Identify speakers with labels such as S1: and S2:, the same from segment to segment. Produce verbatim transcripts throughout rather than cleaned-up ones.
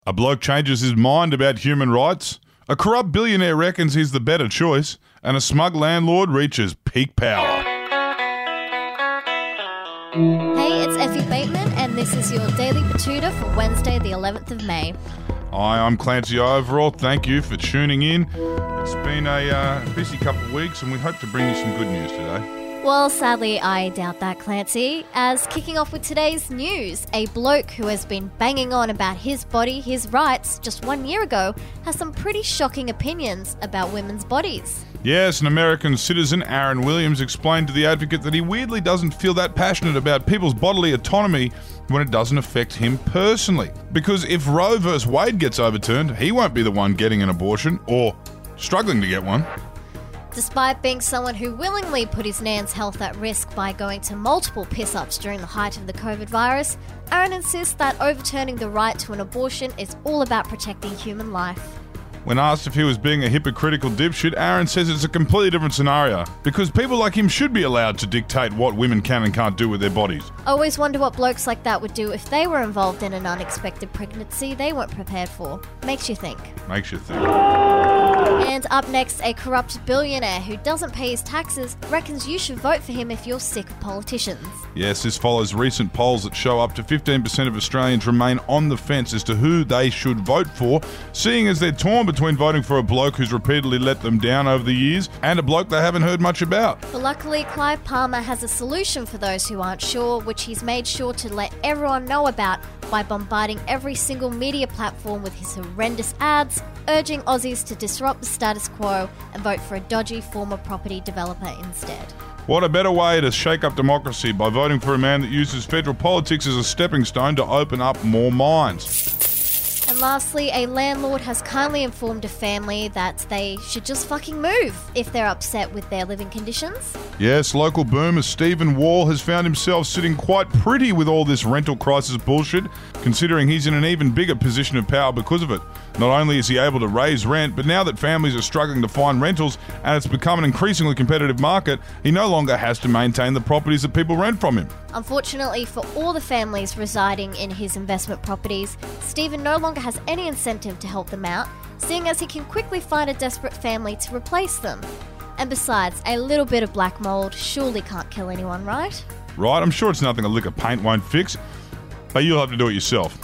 S1: A bloke changes his mind about human rights. A corrupt billionaire reckons he's the better choice. And a smug landlord reaches peak power.
S2: Hey, it's Effie Bateman, and this is your Daily Batuta for Wednesday, the eleventh of May.
S1: Hi, I'm Clancy Overall. Thank you for tuning in. It's been a uh, busy couple of weeks, and we hope to bring you some good news today.
S2: Well, sadly, I doubt that, Clancy, as kicking off with today's news, a bloke who has been banging on about his body, his rights, just one year ago, has some pretty shocking opinions about women's bodies.
S1: Yes, an American citizen, Aaron Williams, explained to The Advocate that he weirdly doesn't feel that passionate about people's bodily autonomy when it doesn't affect him personally. Because if Roe versus Wade gets overturned, he won't be the one getting an abortion, or struggling to get one.
S2: Despite being someone who willingly put his nan's health at risk by going to multiple piss-ups during the height of the COVID virus, Aaron insists that overturning the right to an abortion is all about protecting human life.
S1: When asked if he was being a hypocritical dipshit, Aaron says it's a completely different scenario, because people like him should be allowed to dictate what women can and can't do with their bodies.
S2: I always wonder what blokes like that would do if they were involved in an unexpected pregnancy they weren't prepared for. Makes you think.
S1: Makes you think.
S2: And up next, a corrupt billionaire who doesn't pay his taxes reckons you should vote for him if you're sick of politicians.
S1: Yes, this follows recent polls that show up to fifteen percent of Australians remain on the fence as to who they should vote for, seeing as they're torn between voting for a bloke who's repeatedly let them down over the years and a bloke they haven't heard much about.
S2: But luckily, Clive Palmer has a solution for those who aren't sure, which he's made sure to let everyone know about by bombarding every single media platform with his horrendous ads, urging Aussies to disrupt the status quo and vote for a dodgy former property developer instead.
S1: What a better way to shake up democracy by voting for a man that uses federal politics as a stepping stone to open up more minds.
S2: And lastly, a landlord has kindly informed a family that they should just fucking move if they're upset with their living conditions.
S1: Yes, local boomer Stephen Wall has found himself sitting quite pretty with all this rental crisis bullshit, considering he's in an even bigger position of power because of it. Not only is he able to raise rent, but now that families are struggling to find rentals and it's become an increasingly competitive market, he no longer has to maintain the properties that people rent from him.
S2: Unfortunately for all the families residing in his investment properties, Stephen no longer has any incentive to help them out, seeing as he can quickly find a desperate family to replace them. And besides, a little bit of black mold surely can't kill anyone, right?
S1: Right, I'm sure it's nothing a lick of paint won't fix, but you'll have to do it yourself.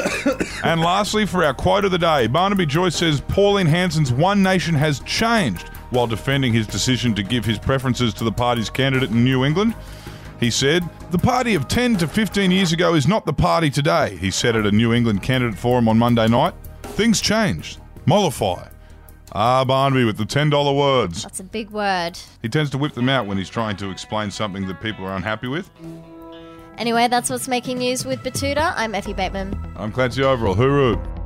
S1: And lastly, for our quote of the day, Barnaby Joyce says Pauline Hanson's One Nation has changed while defending his decision to give his preferences to the party's candidate in New England. He said, "The party of ten to fifteen years ago is not the party today," he said at a New England candidate forum on Monday night. Things changed. Mollify. Ah, Barnaby with the ten dollar words.
S2: That's a big word.
S1: He tends to whip them out when he's trying to explain something that people are unhappy with.
S2: Anyway, that's what's making news with Batuta. I'm Effie Bateman.
S1: I'm Clancy Overall. Hooroo.